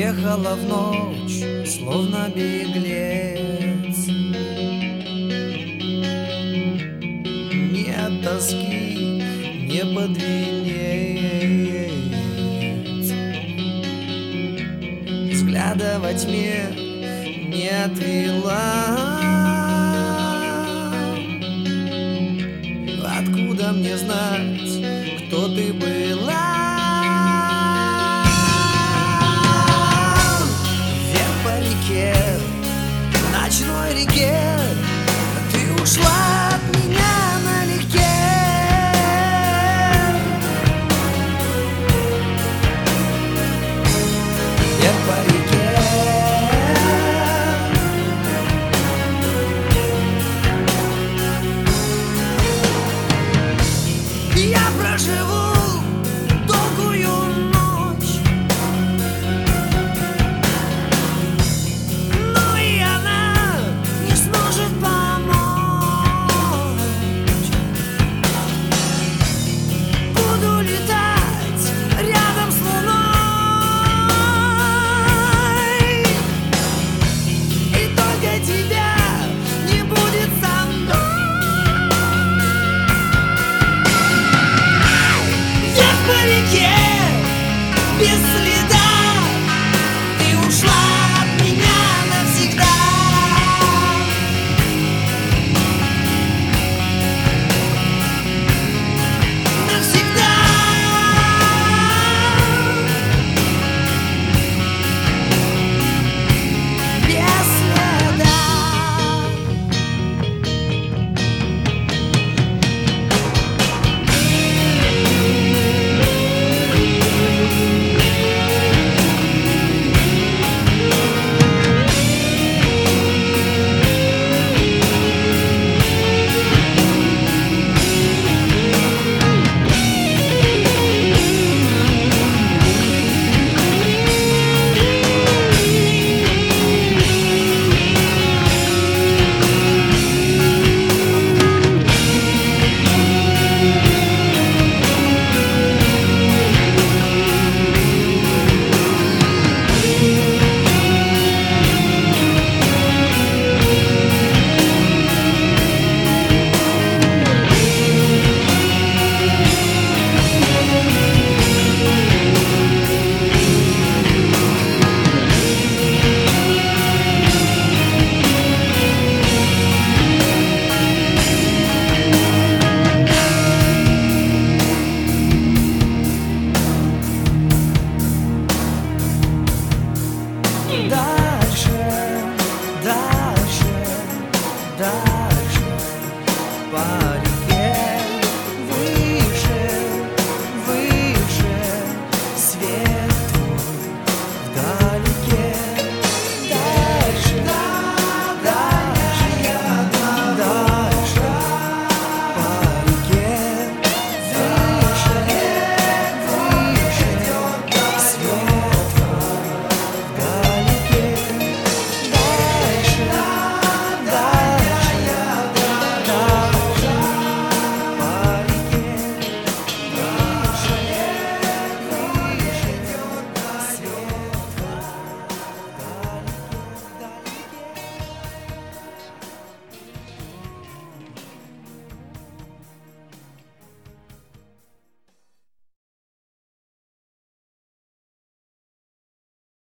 Ехала в ночь, словно беглец. Ни от тоски, не под венец. Взгляда во тьме не отвела. Откуда мне знать, кто ты была? Вверх по реке, ночной реке, ты ушла от меня налегке. Вверх по реке, я проживу долгую ночь, но и она не сможет помочь. Буду летать рядом с луной, и только тебя не будет со мной. По реке без следа.